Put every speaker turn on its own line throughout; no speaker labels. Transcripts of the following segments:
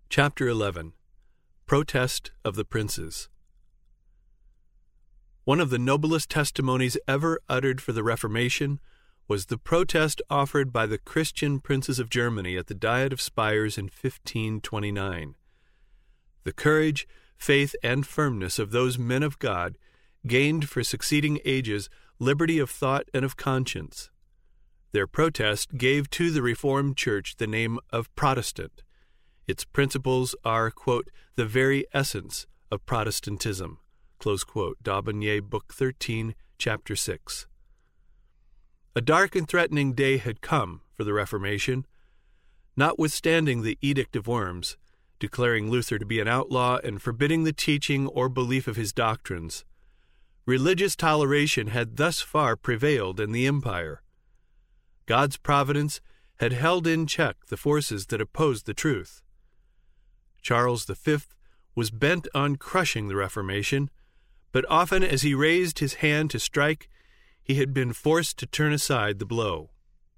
Chapter 11. Protest of the Princes. One of the noblest testimonies ever uttered for the Reformation was the protest offered by the Christian princes of Germany at the Diet of Spires in 1529. The courage, faith, and firmness of those men of God gained for succeeding ages liberty of thought and of conscience. Their protest gave to the Reformed Church the name of Protestant. Its principles are, quote, the very essence of Protestantism, close quote, D'Aubigné, Book 13, Chapter 6. A dark and threatening day had come for the Reformation. Notwithstanding the Edict of Worms, declaring Luther to be an outlaw and forbidding the teaching or belief of his doctrines, religious toleration had thus far prevailed in the empire. God's providence had held in check the forces that opposed the truth. Charles V was bent on crushing the Reformation, but often as he raised his hand to strike, he had been forced to turn aside the blow.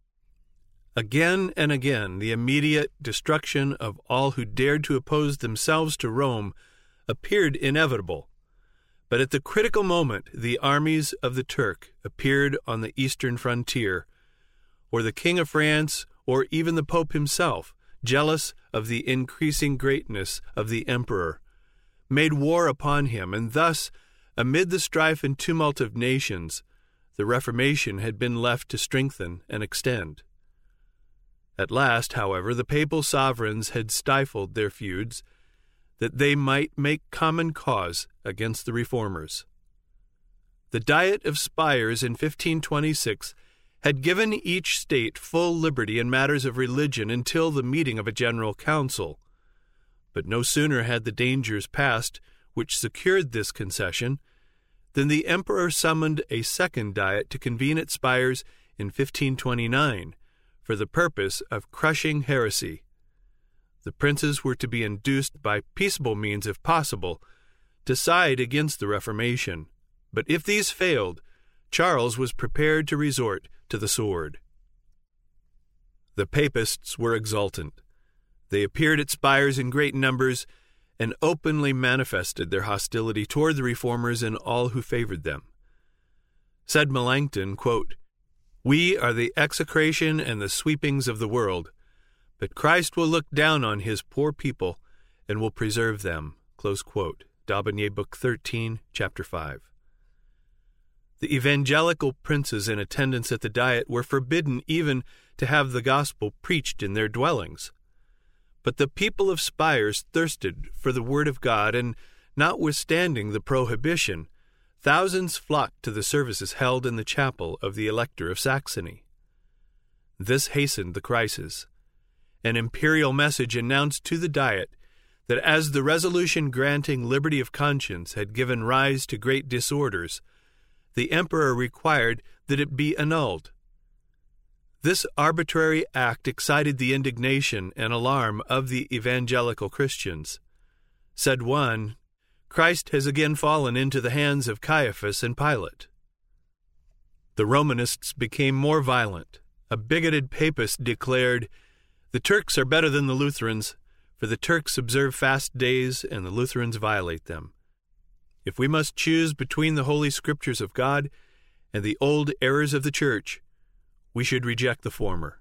Again and again, the immediate destruction of all who dared to oppose themselves to Rome appeared inevitable, but at the critical moment the armies of the Turk appeared on the eastern frontier, or the King of France, or even the Pope himself, jealous of the increasing greatness of the emperor, made war upon him, and thus, amid the strife and tumult of nations, the Reformation had been left to strengthen and extend. At last, however, the papal sovereigns had stifled their feuds, that they might make common cause against the reformers. The Diet of Spires in 1526 had given each state full liberty in matters of religion until the meeting of a general council. But no sooner had the dangers passed which secured this concession than the emperor summoned a second diet to convene at Spires in 1529 for the purpose of crushing heresy. The princes were to be induced by peaceable means, if possible, to side against the Reformation, but if these failed, Charles was prepared to resort to the sword. The papists were exultant. They appeared at Spires in great numbers and openly manifested their hostility toward the reformers and all who favored them. Said Melanchthon, quote, "We are the execration and the sweepings of the world, but Christ will look down on his poor people and will preserve them," close quote, D'Aubigné, Book 13, Chapter 5. The evangelical princes in attendance at the Diet were forbidden even to have the gospel preached in their dwellings. But the people of Spires thirsted for the word of God, and notwithstanding the prohibition, thousands flocked to the services held in the chapel of the Elector of Saxony. This hastened the crisis. An imperial message announced to the Diet that as the resolution granting liberty of conscience had given rise to great disorders, the emperor required that it be annulled. This arbitrary act excited the indignation and alarm of the evangelical Christians. Said one, "Christ has again fallen into the hands of Caiaphas and Pilate." The Romanists became more violent. A bigoted papist declared, "The Turks are better than the Lutherans, for the Turks observe fast days and the Lutherans violate them. If we must choose between the Holy Scriptures of God and the old errors of the Church, we should reject the former."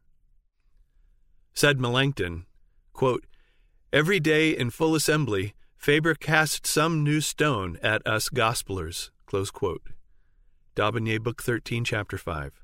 Said Melanchthon, quote, "Every day in full assembly, Faber cast some new stone at us gospelers," close quote. D'Aubigné, Book 13, Chapter 5.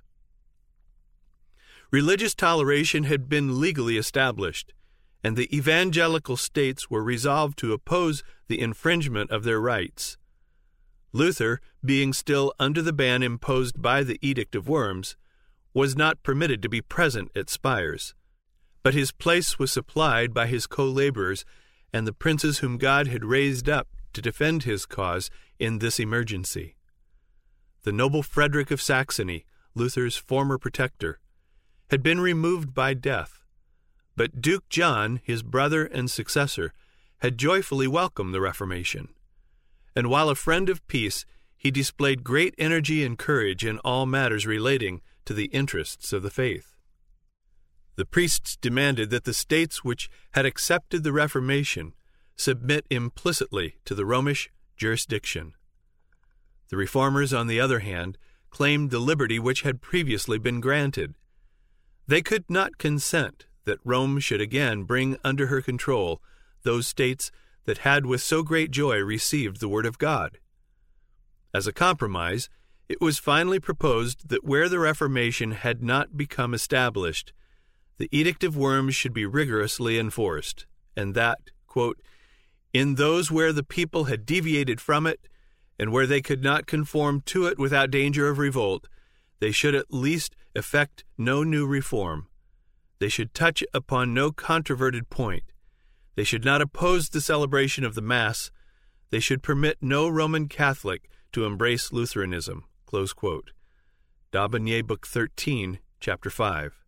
Religious toleration had been legally established, and the evangelical states were resolved to oppose the infringement of their rights. Luther, being still under the ban imposed by the Edict of Worms, was not permitted to be present at Spires, but his place was supplied by his co-laborers and the princes whom God had raised up to defend his cause in this emergency. The noble Frederick of Saxony, Luther's former protector, had been removed by death, but Duke John, his brother and successor, had joyfully welcomed the Reformation. And while a friend of peace, he displayed great energy and courage in all matters relating to the interests of the faith. The priests demanded that the states which had accepted the Reformation submit implicitly to the Romish jurisdiction. The Reformers, on the other hand, claimed the liberty which had previously been granted. They could not consent that Rome should again bring under her control those states that had with so great joy received the word of God. As a compromise, it was finally proposed that where the Reformation had not become established, the Edict of Worms should be rigorously enforced, and that, quote, in those where the people had deviated from it, and where they could not conform to it without danger of revolt, they should at least effect no new reform. They should touch upon no controverted point. They should not oppose the celebration of the Mass. They should permit no Roman Catholic to embrace Lutheranism. Close quote. D'Aubigné, Book 13, Chapter 5.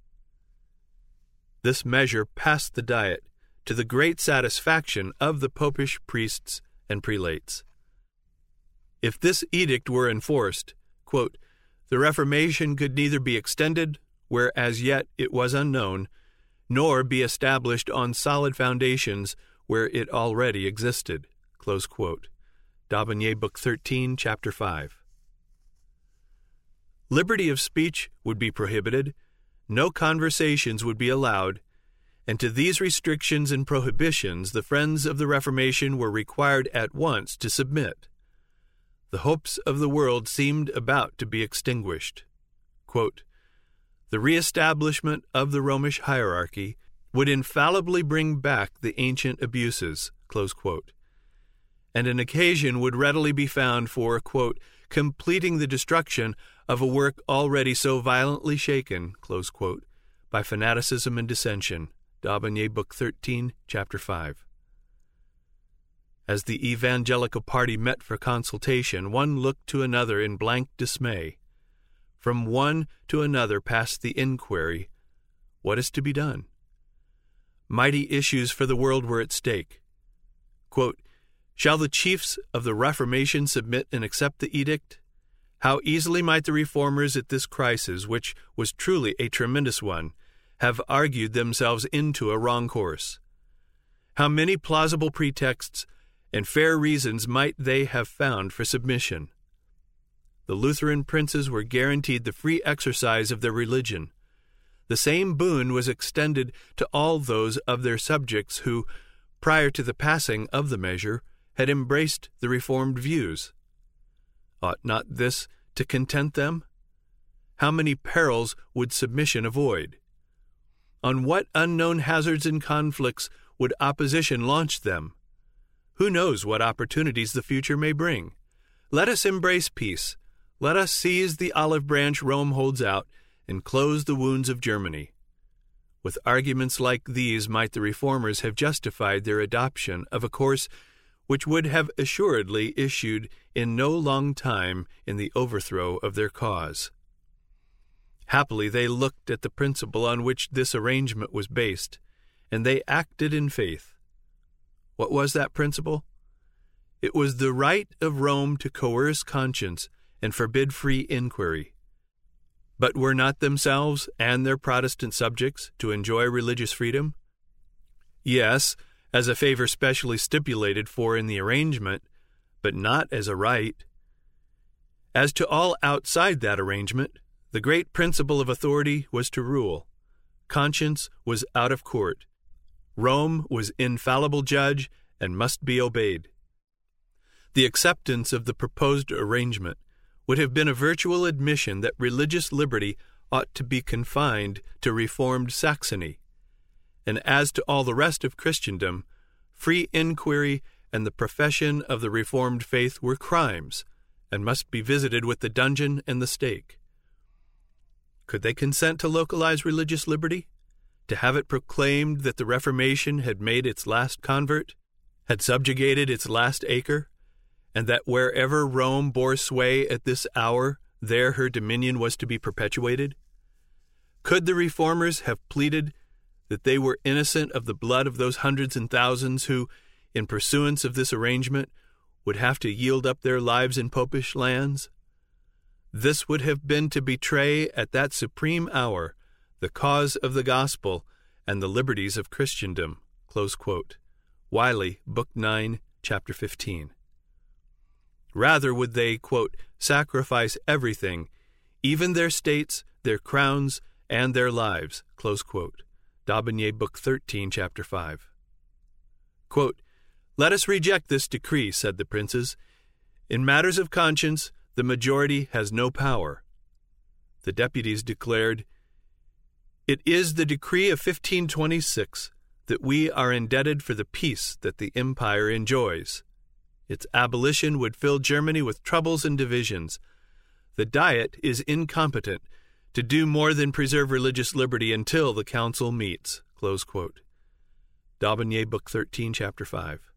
This measure passed the Diet to the great satisfaction of the popish priests and prelates. If this edict were enforced, quote, the Reformation could neither be extended, where as yet it was unknown, nor be established on solid foundations where it already existed. Close quote. D'Aubigné, Book 13, Chapter 5. Liberty of speech would be prohibited, no conversations would be allowed, and to these restrictions and prohibitions the friends of the Reformation were required at once to submit. The hopes of the world seemed about to be extinguished. Quote, the reestablishment of the Romish hierarchy would infallibly bring back the ancient abuses, close quote, and an occasion would readily be found for, quote, completing the destruction of a work already so violently shaken, close quote, by fanaticism and dissension. D'Aubigné, Book 13, Chapter 5. As the evangelical party met for consultation, one looked to another in blank dismay. From one to another passed the inquiry, what is to be done? Mighty issues for the world were at stake. Quote, shall the chiefs of the Reformation submit and accept the edict? How easily might the reformers at this crisis, which was truly a tremendous one, have argued themselves into a wrong course. How many plausible pretexts and fair reasons might they have found for submission? The Lutheran princes were guaranteed the free exercise of their religion. The same boon was extended to all those of their subjects who, prior to the passing of the measure, had embraced the Reformed views. Ought not this to content them? How many perils would submission avoid? On what unknown hazards and conflicts would opposition launch them? Who knows what opportunities the future may bring? Let us embrace peace. Let us seize the olive branch Rome holds out and close the wounds of Germany. With arguments like these might the reformers have justified their adoption of a course which would have assuredly issued in no long time in the overthrow of their cause. Happily they looked at the principle on which this arrangement was based, and they acted in faith. What was that principle? It was the right of Rome to coerce conscience and forbid free inquiry. But were not themselves and their Protestant subjects to enjoy religious freedom? Yes, as a favor specially stipulated for in the arrangement, but not as a right. As to all outside that arrangement, the great principle of authority was to rule. Conscience was out of court. Rome was infallible judge and must be obeyed. The acceptance of the proposed arrangement would have been a virtual admission that religious liberty ought to be confined to Reformed Saxony, and as to all the rest of Christendom, free inquiry and the profession of the Reformed faith were crimes, and must be visited with the dungeon and the stake. Could they consent to localize religious liberty? To have it proclaimed that the Reformation had made its last convert, had subjugated its last acre, and that wherever Rome bore sway at this hour, there her dominion was to be perpetuated? Could the reformers have pleaded that they were innocent of the blood of those hundreds and thousands who, in pursuance of this arrangement, would have to yield up their lives in popish lands? This would have been to betray at that supreme hour the cause of the gospel, and the liberties of Christendom." Close quote. Wiley, Book 9, Chapter 15. Rather would they, quote, "sacrifice everything, even their states, their crowns, and their lives." Close quote. D'Aubigné, Book 13, Chapter 5. Quote, "Let us reject this decree," said the princes. "In matters of conscience, the majority has no power." The deputies declared, "It is the decree of 1526 that we are indebted for the peace that the empire enjoys. Its abolition would fill Germany with troubles and divisions. The Diet is incompetent to do more than preserve religious liberty until the council meets." Close quote. D'Aubigné, Book 13, Chapter 5.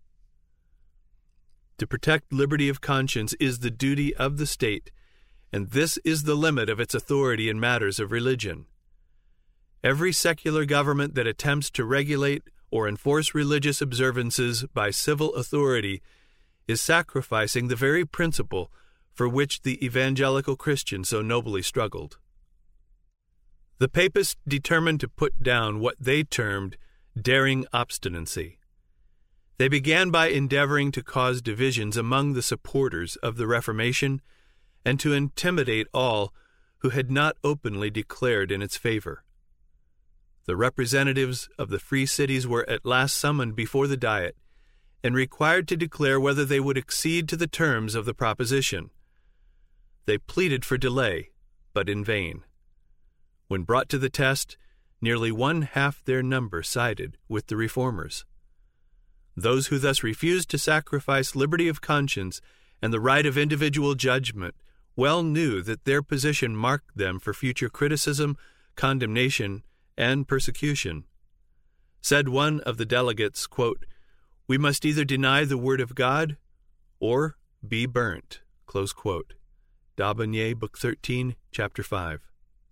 To protect liberty of conscience is the duty of the state, and this is the limit of its authority in matters of religion. Every secular government that attempts to regulate or enforce religious observances by civil authority is sacrificing the very principle for which the evangelical Christian so nobly struggled. The Papists determined to put down what they termed daring obstinacy. They began by endeavoring to cause divisions among the supporters of the Reformation and to intimidate all who had not openly declared in its favor. The representatives of the free cities were at last summoned before the Diet and required to declare whether they would accede to the terms of the proposition. They pleaded for delay, but in vain. When brought to the test, nearly one-half their number sided with the reformers. Those who thus refused to sacrifice liberty of conscience and the right of individual judgment well knew that their position marked them for future criticism, condemnation, and persecution. Said one of the delegates, quote, "We must either deny the word of God or be burnt." Close quote. D'Aubigné, Book 13, Chapter 5.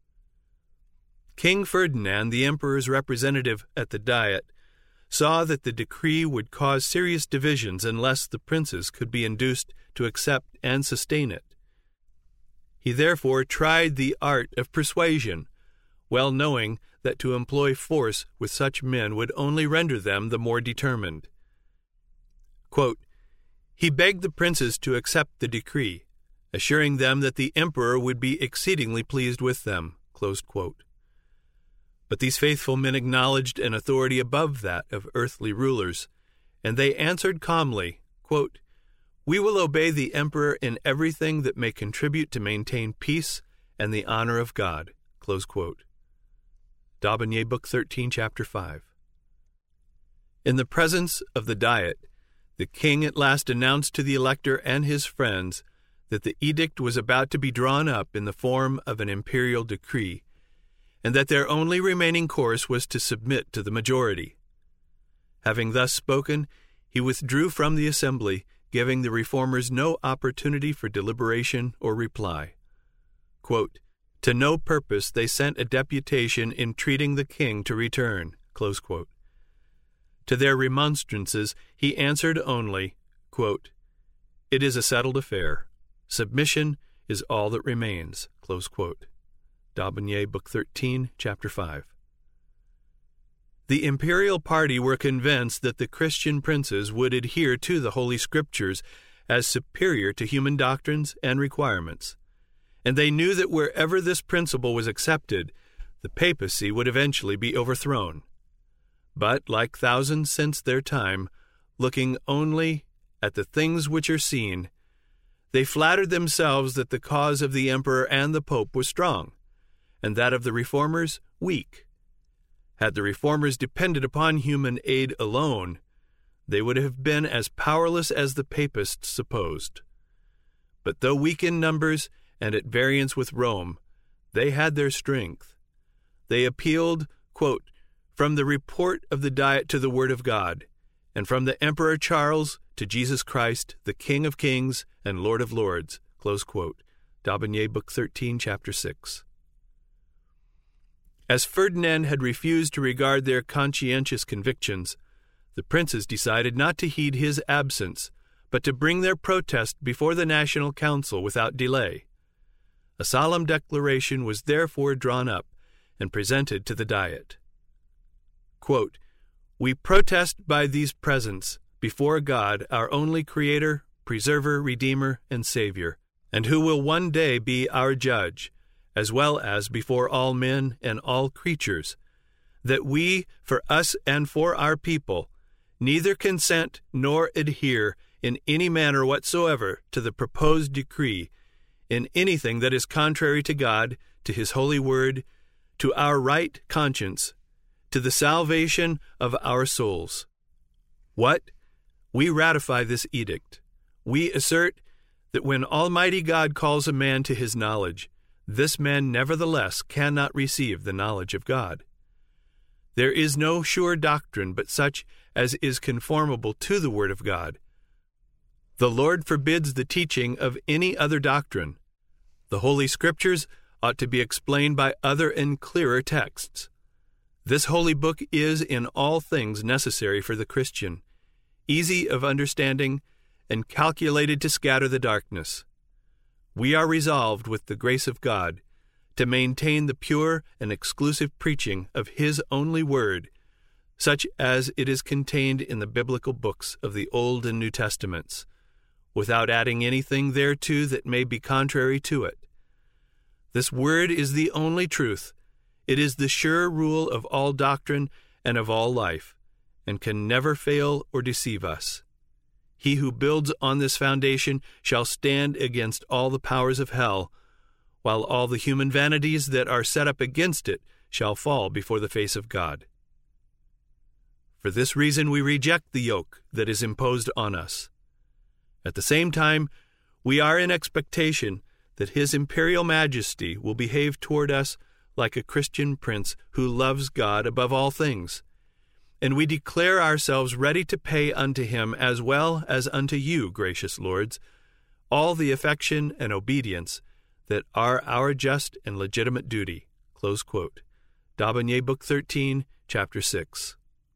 King Ferdinand, the emperor's representative at the Diet, saw that the decree would cause serious divisions unless the princes could be induced to accept and sustain it. He therefore tried the art of persuasion, well knowing that to employ force with such men would only render them the more determined. Quote, "He begged the princes to accept the decree, assuring them that the emperor would be exceedingly pleased with them." Close quote. But these faithful men acknowledged an authority above that of earthly rulers, and they answered calmly, quote, "We will obey the emperor in everything that may contribute to maintain peace and the honor of God." Close quote. D'Aubigné, Book 13, Chapter 5. In the presence of the Diet, the king at last announced to the elector and his friends that the edict was about to be drawn up in the form of an imperial decree, and that their only remaining course was to submit to the majority. Having thus spoken, he withdrew from the assembly, giving the reformers no opportunity for deliberation or reply. Quote, "To no purpose they sent a deputation entreating the king to return." Close quote. To their remonstrances he answered only, quote, "It is a settled affair. Submission is all that remains." Close quote. D'Aubigné, Book 13, Chapter 5. The imperial party were convinced that the Christian princes would adhere to the Holy Scriptures as superior to human doctrines and requirements, and they knew that wherever this principle was accepted, the papacy would eventually be overthrown. But, like thousands since their time, looking only at the things which are seen, they flattered themselves that the cause of the emperor and the pope was strong, and that of the reformers weak. Had the reformers depended upon human aid alone, they would have been as powerless as the papists supposed. But though weak in numbers and at variance with Rome, they had their strength. They appealed, quote, "from the report of the Diet to the Word of God, and from the Emperor Charles to Jesus Christ, the King of Kings and Lord of Lords." Close quote. D'Aubigné, Book 13, Chapter 6. As Ferdinand had refused to regard their conscientious convictions, the princes decided not to heed his absence, but to bring their protest before the National Council without delay. A solemn declaration was therefore drawn up, and presented to the Diet. Quote, "We protest by these presents before God, our only Creator, Preserver, Redeemer, and Savior, and who will one day be our Judge, as well as before all men and all creatures, that we, for us and for our people, neither consent nor adhere in any manner whatsoever to the proposed decree, in anything that is contrary to God, to His holy word, to our right conscience, to the salvation of our souls." What? We ratify this edict. We assert that when Almighty God calls a man to His knowledge, this man nevertheless cannot receive the knowledge of God. There is no sure doctrine but such as is conformable to the Word of God. The Lord forbids the teaching of any other doctrine. The Holy Scriptures ought to be explained by other and clearer texts. This holy book is in all things necessary for the Christian, easy of understanding, and calculated to scatter the darkness. We are resolved, with the grace of God, to maintain the pure and exclusive preaching of His only Word, such as it is contained in the biblical books of the Old and New Testaments, without adding anything thereto that may be contrary to it. This Word is the only truth. It is the sure rule of all doctrine and of all life, and can never fail or deceive us. He who builds on this foundation shall stand against all the powers of hell, while all the human vanities that are set up against it shall fall before the face of God. For this reason we reject the yoke that is imposed on us. At the same time, we are in expectation that His Imperial Majesty will behave toward us like a Christian prince who loves God above all things, and we declare ourselves ready to pay unto Him as well as unto you, gracious lords, all the affection and obedience that are our just and legitimate duty." Close quote. D'Aubigné, Book 13, Chapter 6.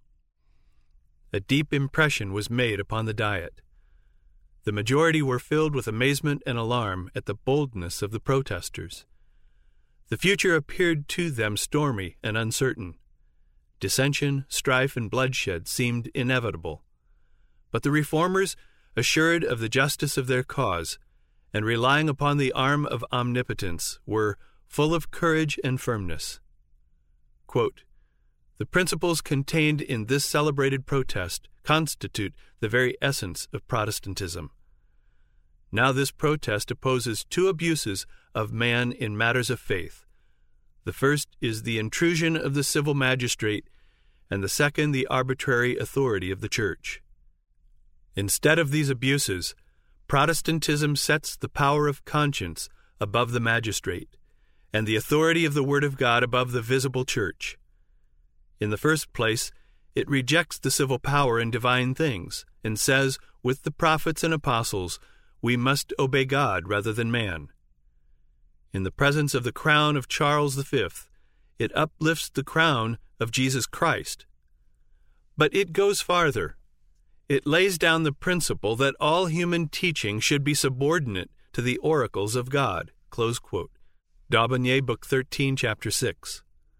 A deep impression was made upon the Diet. The majority were filled with amazement and alarm at the boldness of the protesters. The future appeared to them stormy and uncertain. Dissension, strife, and bloodshed seemed inevitable. But the reformers, assured of the justice of their cause, and relying upon the arm of omnipotence, were full of courage and firmness. Quote, "The principles contained in this celebrated protest constitute the very essence of Protestantism. Now this protest opposes two abuses of man in matters of faith. The first is the intrusion of the civil magistrate, and the second the arbitrary authority of the Church. Instead of these abuses, Protestantism sets the power of conscience above the magistrate, and the authority of the Word of God above the visible Church. In the first place, it rejects the civil power in divine things, and says, with the prophets and apostles, we must obey God rather than man. In the presence of the crown of Charles V, it uplifts the crown of Jesus Christ. But it goes farther. It lays down the principle that all human teaching should be subordinate to the oracles of God." Close quote. D'Aubigné, Book 13, Chapter 6.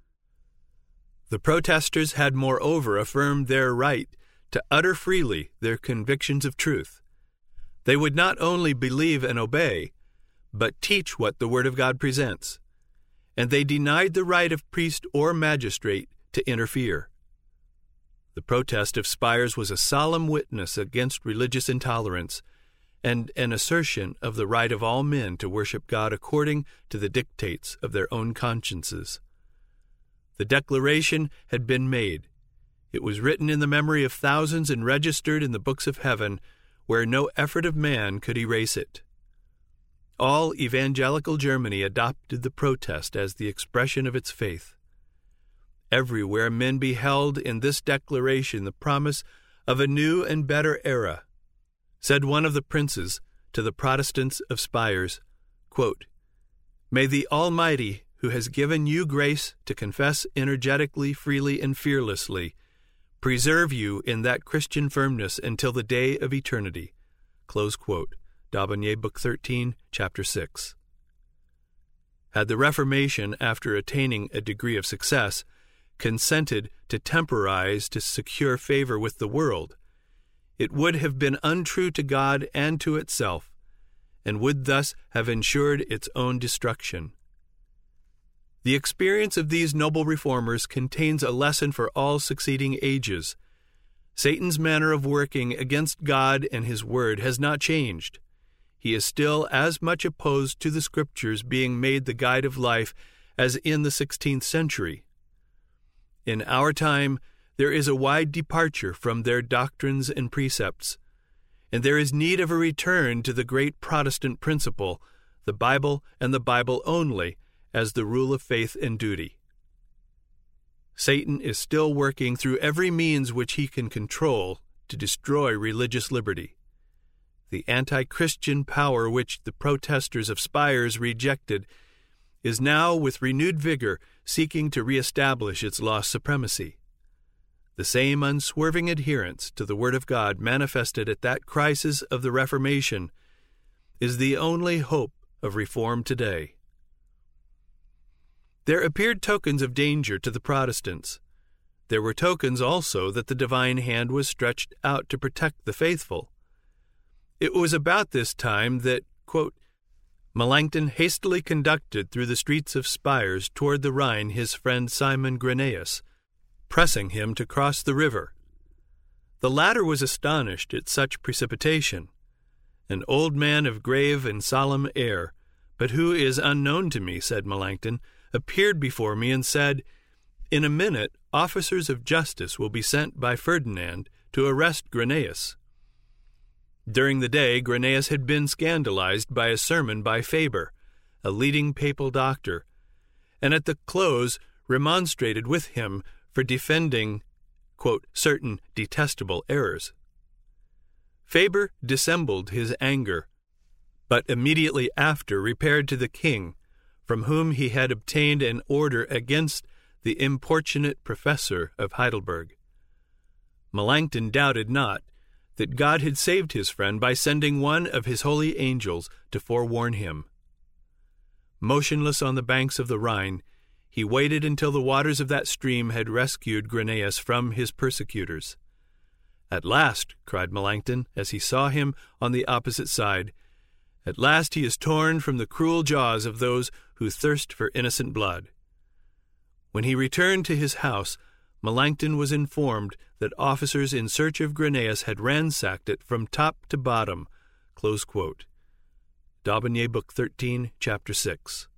The protesters had moreover affirmed their right to utter freely their convictions of truth. They would not only believe and obey, but teach what the Word of God presents, and they denied the right of priest or magistrate to interfere. The protest of Spires was a solemn witness against religious intolerance and an assertion of the right of all men to worship God according to the dictates of their own consciences. The declaration had been made. It was written in the memory of thousands and registered in the books of heaven, where no effort of man could erase it. All evangelical Germany adopted the protest as the expression of its faith. Everywhere men beheld in this declaration the promise of a new and better era. Said one of the princes to the Protestants of Spires, quote, "May the Almighty, who has given you grace to confess energetically, freely, and fearlessly, preserve you in that Christian firmness until the day of eternity." Close quote. D'Aubigné, Book 13, Chapter 6. Had the Reformation, after attaining a degree of success, consented to temporize to secure favor with the world, it would have been untrue to God and to itself, and would thus have ensured its own destruction. The experience of these noble reformers contains a lesson for all succeeding ages. Satan's manner of working against God and His Word has not changed. He is still as much opposed to the Scriptures being made the guide of life as in the 16th century. In our time, there is a wide departure from their doctrines and precepts, and there is need of a return to the great Protestant principle, the Bible and the Bible only, as the rule of faith and duty. Satan is still working through every means which he can control to destroy religious liberty. The anti-Christian power which the protesters of Spires rejected is now with renewed vigor seeking to reestablish its lost supremacy. The same unswerving adherence to the Word of God manifested at that crisis of the Reformation is the only hope of reform today. There appeared tokens of danger to the Protestants. There were tokens also that the divine hand was stretched out to protect the faithful. It was about this time that, quote, Melanchthon hastily conducted through the streets of Spires toward the Rhine his friend Simon Granaeus, pressing him to cross the river. The latter was astonished at such precipitation. An old man of grave and solemn air, but who is unknown to me, said Melanchthon, appeared before me and said, In a minute officers of justice will be sent by Ferdinand to arrest Granaeus. During the day, Granaeus had been scandalized by a sermon by Faber, a leading papal doctor, and at the close remonstrated with him for defending, quote, certain detestable errors. Faber dissembled his anger, but immediately after repaired to the king, from whom he had obtained an order against the importunate professor of Heidelberg. Melanchthon doubted not that God had saved his friend by sending one of his holy angels to forewarn him. Motionless on the banks of the Rhine, he waited until the waters of that stream had rescued Granaeus from his persecutors. At last, cried Melanchthon, as he saw him on the opposite side, at last he is torn from the cruel jaws of those who thirst for innocent blood. When he returned to his house, Melanchthon was informed that officers in search of Granaeus had ransacked it from top to bottom. Close quote. D'Aubigné, Book 13, Chapter 6.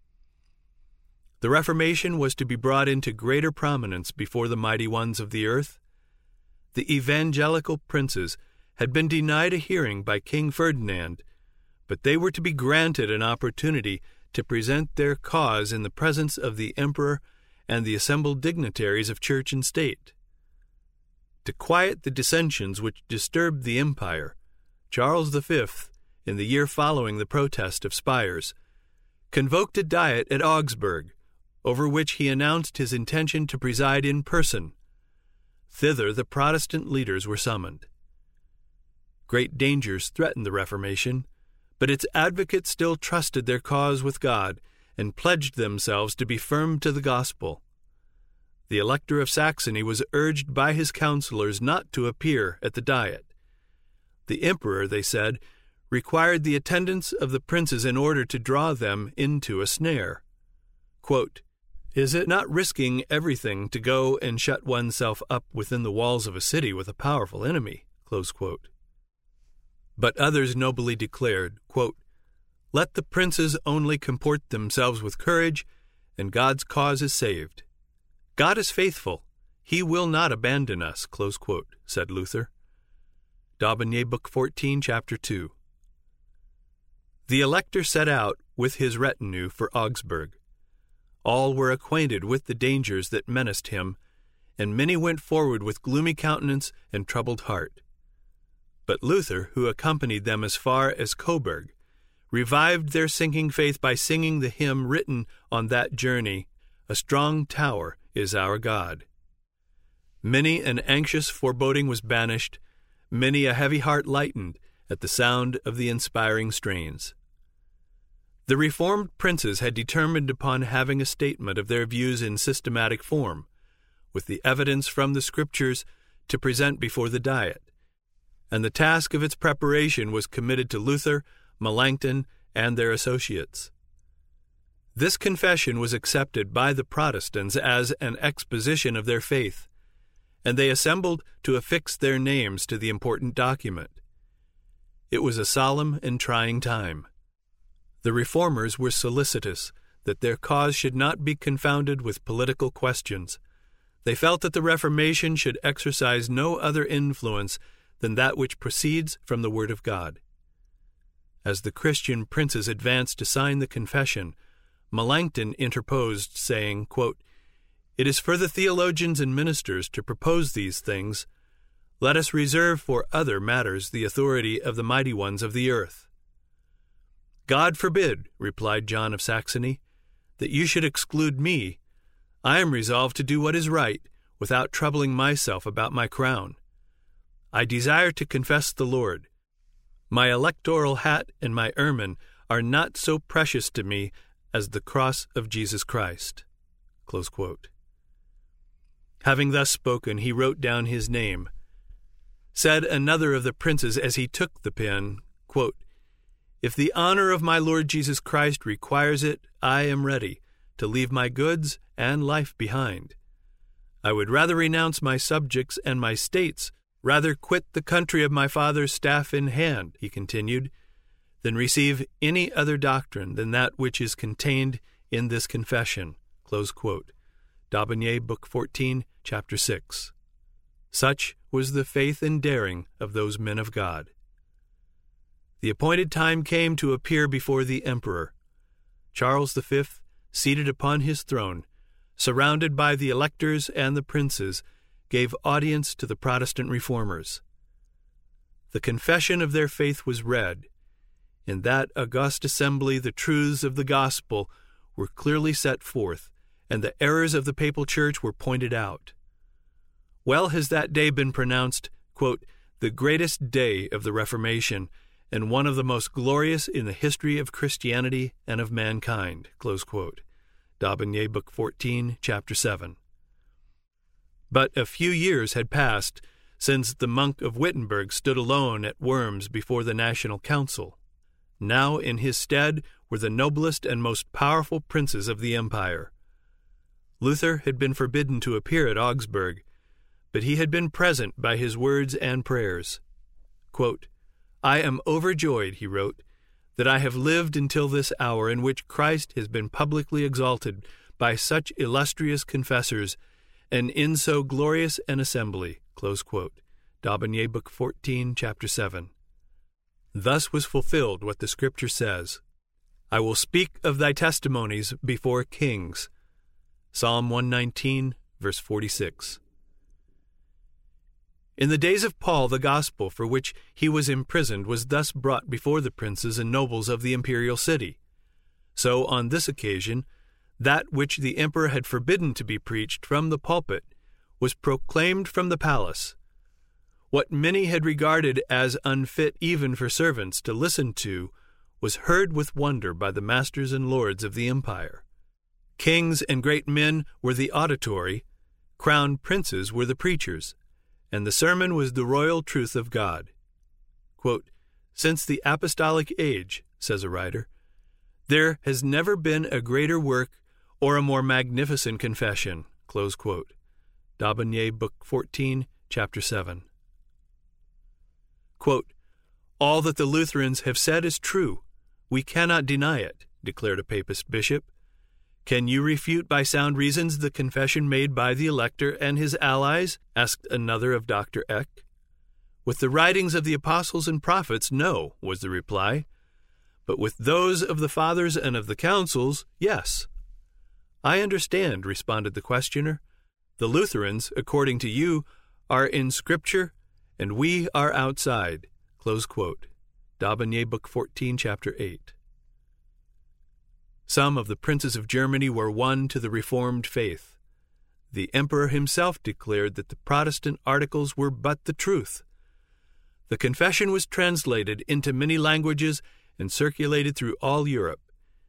The Reformation was to be brought into greater prominence before the mighty ones of the earth. The evangelical princes had been denied a hearing by King Ferdinand, but they were to be granted an opportunity to present their cause in the presence of the emperor and the assembled dignitaries of church and state. To quiet the dissensions which disturbed the empire, Charles V, in the year following the protest of Spires, convoked a diet at Augsburg, over which he announced his intention to preside in person. Thither the Protestant leaders were summoned. Great dangers threatened the Reformation, but its advocates still trusted their cause with God and pledged themselves to be firm to the gospel. The Elector of Saxony was urged by his counselors not to appear at the diet. The emperor, they said, required the attendance of the princes in order to draw them into a snare. Quote, Is it not risking everything to go and shut oneself up within the walls of a city with a powerful enemy? Close quote. But others nobly declared, quote, Let the princes only comport themselves with courage, and God's cause is saved. God is faithful. He will not abandon us, close quote, said Luther. D'Aubigné, Book 14, Chapter 2. The Elector set out with his retinue for Augsburg. All were acquainted with the dangers that menaced him, and many went forward with gloomy countenance and troubled heart. But Luther, who accompanied them as far as Coburg, revived their sinking faith by singing the hymn written on that journey, A Strong Tower is Our God. Many an anxious foreboding was banished, many a heavy heart lightened at the sound of the inspiring strains. The Reformed princes had determined upon having a statement of their views in systematic form, with the evidence from the Scriptures to present before the Diet, and the task of its preparation was committed to Luther, Melanchthon, and their associates. This confession was accepted by the Protestants as an exposition of their faith, and they assembled to affix their names to the important document. It was a solemn and trying time. The Reformers were solicitous that their cause should not be confounded with political questions. They felt that the Reformation should exercise no other influence than that which proceeds from the Word of God. As the Christian princes advanced to sign the confession, Melanchthon interposed, saying, quote, "It is for the theologians and ministers to propose these things. Let us reserve for other matters the authority of the mighty ones of the earth." "God forbid," replied John of Saxony, "that you should exclude me. I am resolved to do what is right, without troubling myself about my crown. I desire to confess the Lord. My electoral hat and my ermine are not so precious to me as the cross of Jesus Christ." Close quote. Having thus spoken, he wrote down his name. Said another of the princes as he took the pen, quote, "If the honor of my Lord Jesus Christ requires it, I am ready to leave my goods and life behind. I would rather renounce my subjects and my states, rather quit the country of my father's staff in hand," he continued, "than receive any other doctrine than that which is contained in this confession." Close quote. D'Aubigné, Book 14, Chapter 6. Such was the faith and daring of those men of God. The appointed time came to appear before the emperor. Charles V, seated upon his throne, surrounded by the electors and the princes, gave audience to the Protestant reformers. The confession of their faith was read. In that august assembly the truths of the gospel were clearly set forth, and the errors of the papal church were pointed out. Well has that day been pronounced, quote, "the greatest day of the Reformation, and one of the most glorious in the history of Christianity and of mankind." Close quote. D'Aubigné, Book 14, Chapter 7. But a few years had passed since the monk of Wittenberg stood alone at Worms before the National Council. Now in his stead were the noblest and most powerful princes of the empire. Luther had been forbidden to appear at Augsburg, but he had been present by his words and prayers. Quote, "I am overjoyed," he wrote, "that I have lived until this hour in which Christ has been publicly exalted by such illustrious confessors and in so glorious an assembly." Close quote. D'Aubigné, Book 14, Chapter 7. Thus was fulfilled what the Scripture says, "I will speak of thy testimonies before kings." Psalm 119, verse 46. In the days of Paul, the gospel for which he was imprisoned was thus brought before the princes and nobles of the imperial city. So, on this occasion, that which the emperor had forbidden to be preached from the pulpit was proclaimed from the palace. What many had regarded as unfit even for servants to listen to was heard with wonder by the masters and lords of the empire. Kings and great men were the auditory, crowned princes were the preachers, and the sermon was the royal truth of God. Quote, "Since the apostolic age," says a writer, "there has never been a greater work or a more magnificent confession." Close quote. D'Aubigné, Book 14, Chapter 7. Quote, "All that the Lutherans have said is true. We cannot deny it," declared a papist bishop. "Can you refute by sound reasons the confession made by the elector and his allies?" asked another of Dr. Eck. "With the writings of the apostles and prophets, no," was the reply. "But with those of the fathers and of the councils, yes." "I understand," responded the questioner. "The Lutherans, according to you, are in Scripture, and we are outside." Close quote. D'Aubigné, Book 14, Chapter 8. Some of the princes of Germany were won to the Reformed faith. The emperor himself declared that the Protestant articles were but the truth. The confession was translated into many languages and circulated through all Europe.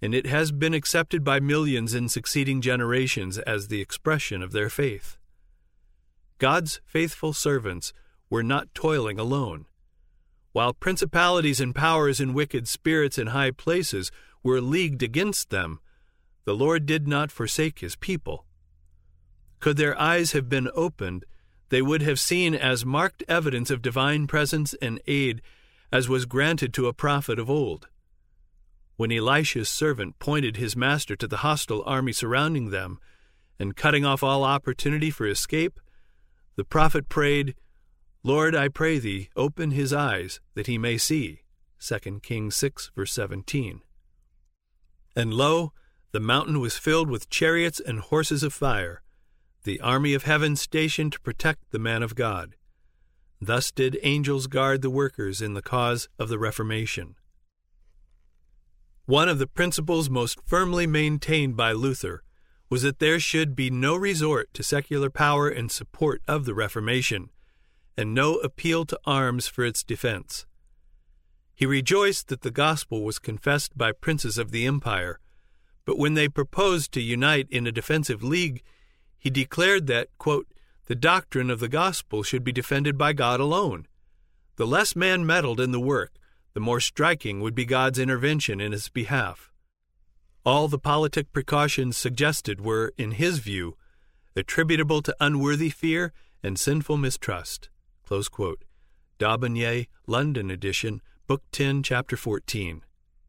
and it has been accepted by millions in succeeding generations as the expression of their faith. God's faithful servants were not toiling alone. While principalities and powers and wicked spirits in high places were leagued against them, the Lord did not forsake his people. Could their eyes have been opened, they would have seen as marked evidence of divine presence and aid as was granted to a prophet of old. When Elisha's servant pointed his master to the hostile army surrounding them and cutting off all opportunity for escape, the prophet prayed, "Lord, I pray thee, open his eyes that he may see." 2 Kings 6, verse 17. And lo, the mountain was filled with chariots and horses of fire, the army of heaven stationed to protect the man of God. Thus did angels guard the workers in the cause of the Reformation. One of the principles most firmly maintained by Luther was that there should be no resort to secular power in support of the Reformation, and no appeal to arms for its defense. He rejoiced that the gospel was confessed by princes of the empire, but when they proposed to unite in a defensive league, he declared that, quote, the doctrine of the gospel should be defended by God alone. The less man meddled in the work, the more striking would be God's intervention in its behalf. All the politic precautions suggested were, in his view, attributable to unworthy fear and sinful mistrust. Close quote. D'Aubigné, London edition, Book 10, Chapter 14.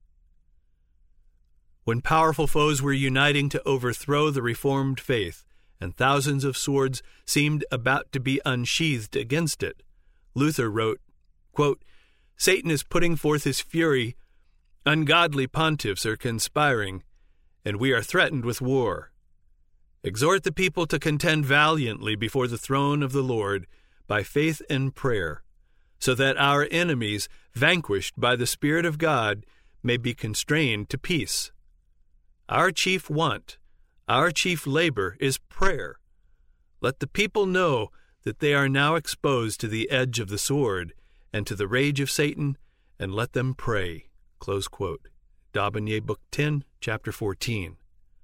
When powerful foes were uniting to overthrow the Reformed faith, and thousands of swords seemed about to be unsheathed against it, Luther wrote, quote, Satan is putting forth his fury, ungodly pontiffs are conspiring, and we are threatened with war. Exhort the people to contend valiantly before the throne of the Lord by faith and prayer, so that our enemies, vanquished by the Spirit of God, may be constrained to peace. Our chief want, our chief labor is prayer. Let the people know that they are now exposed to the edge of the sword and to the rage of Satan, and let them pray. Close quote. D'Aubigné, Book 10, Chapter 14.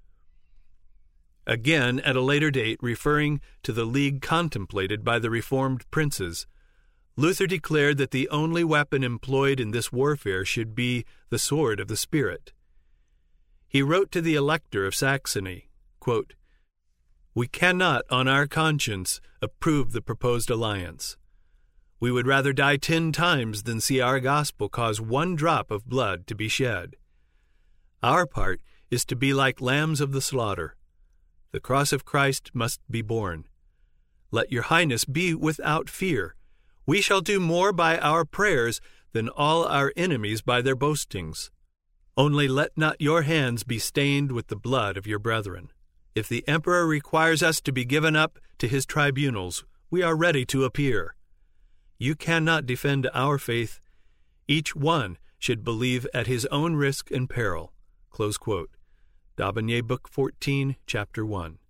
Again, at a later date, referring to the league contemplated by the Reformed princes, Luther declared that the only weapon employed in this warfare should be the sword of the Spirit. He wrote to the Elector of Saxony, quote, We cannot, on our conscience, approve the proposed alliance. We would rather die 10 times than see our gospel cause 1 drop of blood to be shed. Our part is to be like lambs of the slaughter. The cross of Christ must be borne. Let your highness be without fear. We shall do more by our prayers than all our enemies by their boastings. Only let not your hands be stained with the blood of your brethren. If the emperor requires us to be given up to his tribunals, we are ready to appear. You cannot defend our faith. Each one should believe at his own risk and peril. Close quote. D'Aubigné, Book 14, Chapter 1.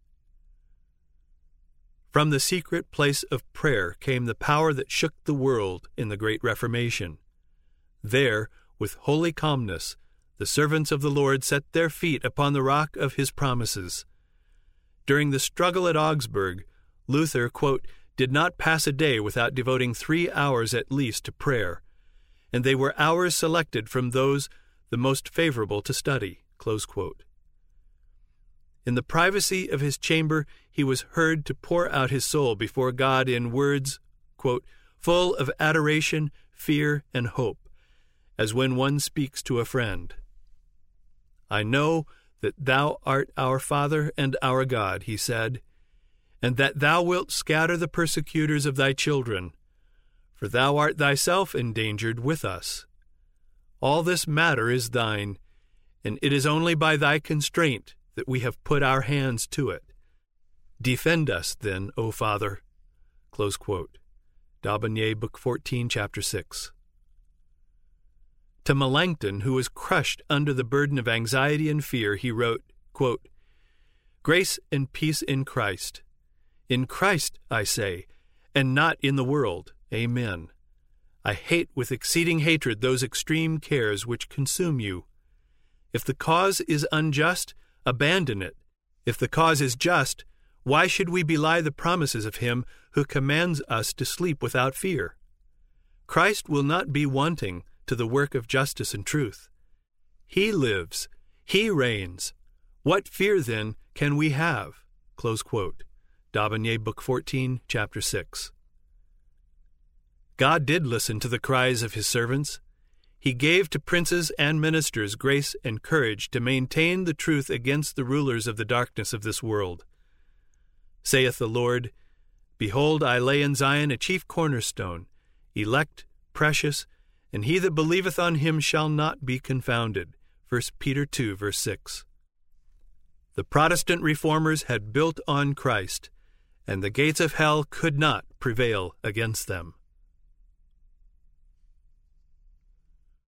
From the secret place of prayer came the power that shook the world in the Great Reformation. There, with holy calmness, the servants of the Lord set their feet upon the rock of his promises. During the struggle at Augsburg, Luther, quote, did not pass a day without devoting 3 hours at least to prayer, and they were hours selected from those the most favorable to study. Close quote. In the privacy of his chamber, he was heard to pour out his soul before God in words, quote, full of adoration, fear, and hope, as when one speaks to a friend. I know that thou art our Father and our God, he said, and that thou wilt scatter the persecutors of thy children, for thou art thyself endangered with us. All this matter is thine, and it is only by thy constraint that we have put our hands to it. Defend us, then, O Father. Close quote. D'Aubigné, Book 14, Chapter 6. To Melanchthon, who was crushed under the burden of anxiety and fear, he wrote, quote, Grace and peace in Christ. In Christ, I say, and not in the world. Amen. I hate with exceeding hatred those extreme cares which consume you. If the cause is unjust, abandon it. If the cause is just, why should we belie the promises of him who commands us to sleep without fear? Christ will not be wanting to the work of justice and truth. He lives. He reigns. What fear, then, can we have? Close quote. D'Aubigné, Book 14, Chapter 6. God did listen to the cries of his servants. He gave to princes and ministers grace and courage to maintain the truth against the rulers of the darkness of this world. Saith the Lord, Behold, I lay in Zion a chief cornerstone, elect, precious, and he that believeth on him shall not be confounded. 1 Peter 2, verse 6. The Protestant reformers had built on Christ, and the gates of hell could not prevail against them.